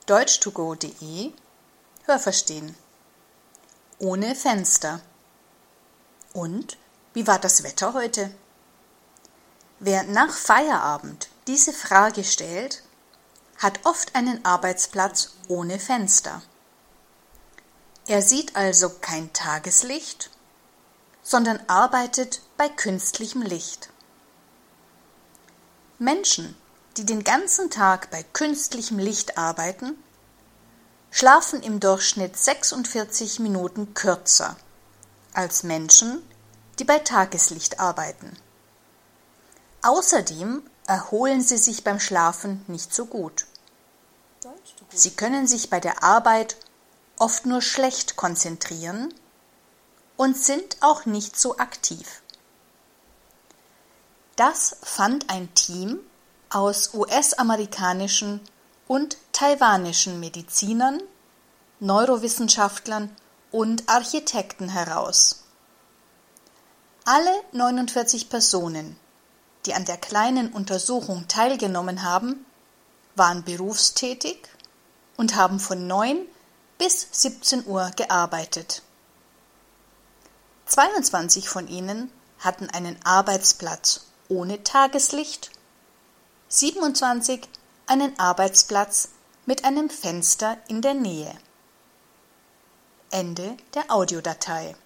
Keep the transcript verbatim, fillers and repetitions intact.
deutsch to go punkt de Hörverstehen. Ohne Fenster. Und wie war das Wetter heute? Wer nach Feierabend diese Frage stellt, hat oft einen Arbeitsplatz ohne Fenster. Er sieht also kein Tageslicht, sondern arbeitet bei künstlichem Licht. Menschen, die den ganzen Tag bei künstlichem Licht arbeiten, schlafen im Durchschnitt sechsundvierzig Minuten kürzer als Menschen, die bei Tageslicht arbeiten. Außerdem erholen sie sich beim Schlafen nicht so gut. Sie können sich bei der Arbeit oft nur schlecht konzentrieren und sind auch nicht so aktiv. Das fand ein Team aus U S-amerikanischen und taiwanischen Medizinern, Neurowissenschaftlern und Architekten heraus. Alle neunundvierzig Personen, die an der kleinen Untersuchung teilgenommen haben, waren berufstätig und haben von neun bis siebzehn Uhr gearbeitet. zweiundzwanzig von ihnen hatten einen Arbeitsplatz ohne Tageslicht, siebenundzwanzig einen Arbeitsplatz mit einem Fenster in der Nähe. Ende der Audiodatei.